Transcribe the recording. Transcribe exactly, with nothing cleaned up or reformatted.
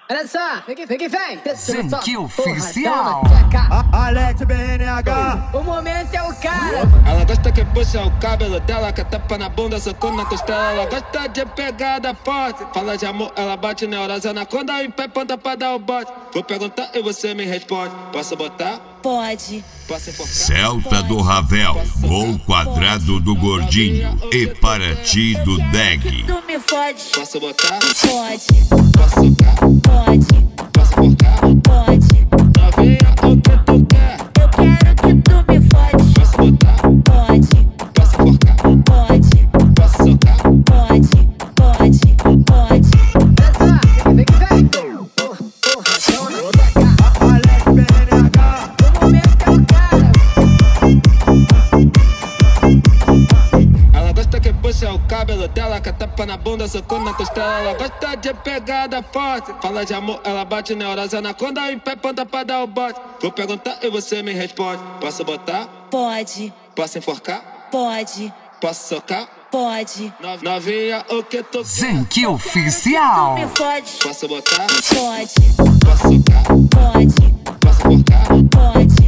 Olha só, vem que vem, que vem. Zenque Oficial. Alex B N H. O momento é o cara. Ela gosta que puxa o cabelo dela, que tapa na bunda, socando na costela. Ela gosta de pegada forte. Fala de amor, ela bate neurosa na conda, em pé, ponta pra dar o bote. Vou perguntar e você me responde. Posso botar? Pode. Posso enforcar? Celta do Ravel, Gol Quadrado do Gordinho e Paraty do Deg. Tu me fode. Posso botar? Pode. Posso socar? Pode. Posso enforcar? Pode. Novinha, o que tu quer? Eu quero que tu me fode. Posso botar? Pode. Posso enforcar? Pode. Posso socar? Pode. Pode. Pode. Olha só, vem que vem, que vem. Porra, porra, Alex B N H. o momento é o cara. Ela gosta que puxa o cabelo dela, que tapa na bunda, socando na costela. Ela gosta de pegada forte. Fala de amor, ela bate neurosa na conda, em pé, ponta pra dar o bote. Vou perguntar e você me responde. Posso botar? Pode. Posso enforcar? Pode. Posso socar? Pode. No- Novinha, o que tu quer? Zenque Oficial. Me fode. Posso botar? Pode. Posso socar? Pode. Posso enforcar? Pode.